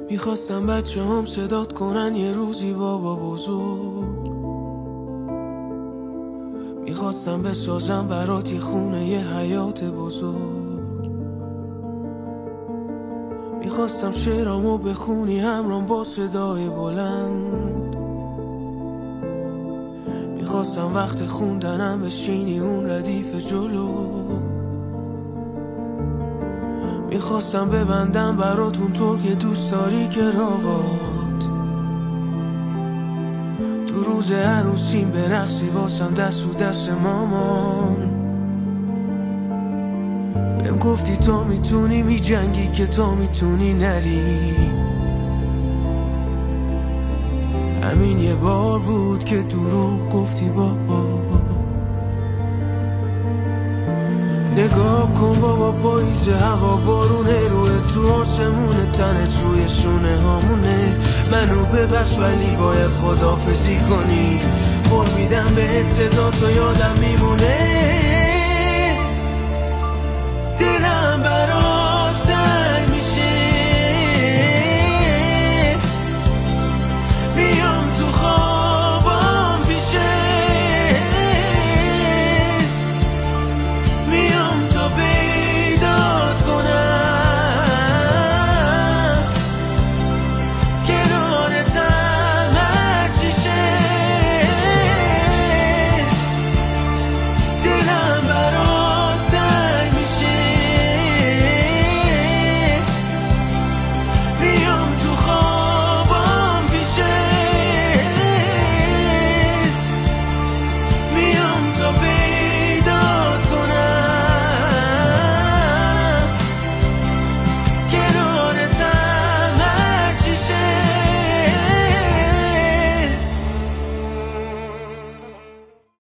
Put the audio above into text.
میخواستم بچه هم صدات کنن یه روزی بابا بزرگ. میخواستم بسازم برات یه خونه یه حیات بزرگ. میخواستم شعرامو بخونی همرام با صدای بلند. میخواستم وقت خوندنم بشینی اون ردیف جلو. میخواستم ببندم براتون طور که دوست داری کراوات. تو روز عروسیم برقصی واسم دست و دست مامان. بهم گفتی تا میتونی میجنگی که تا میتونی نری. همین یه بار بود که دروغ گفتی بابا. نگاه کن بابا پاییز هوا بارونه روی تو آسمونه تنت روی شونه هامونه. منو ببخش ولی باید خداحافظی کنی. قول میدم بهت صدا تو یادم میمونه.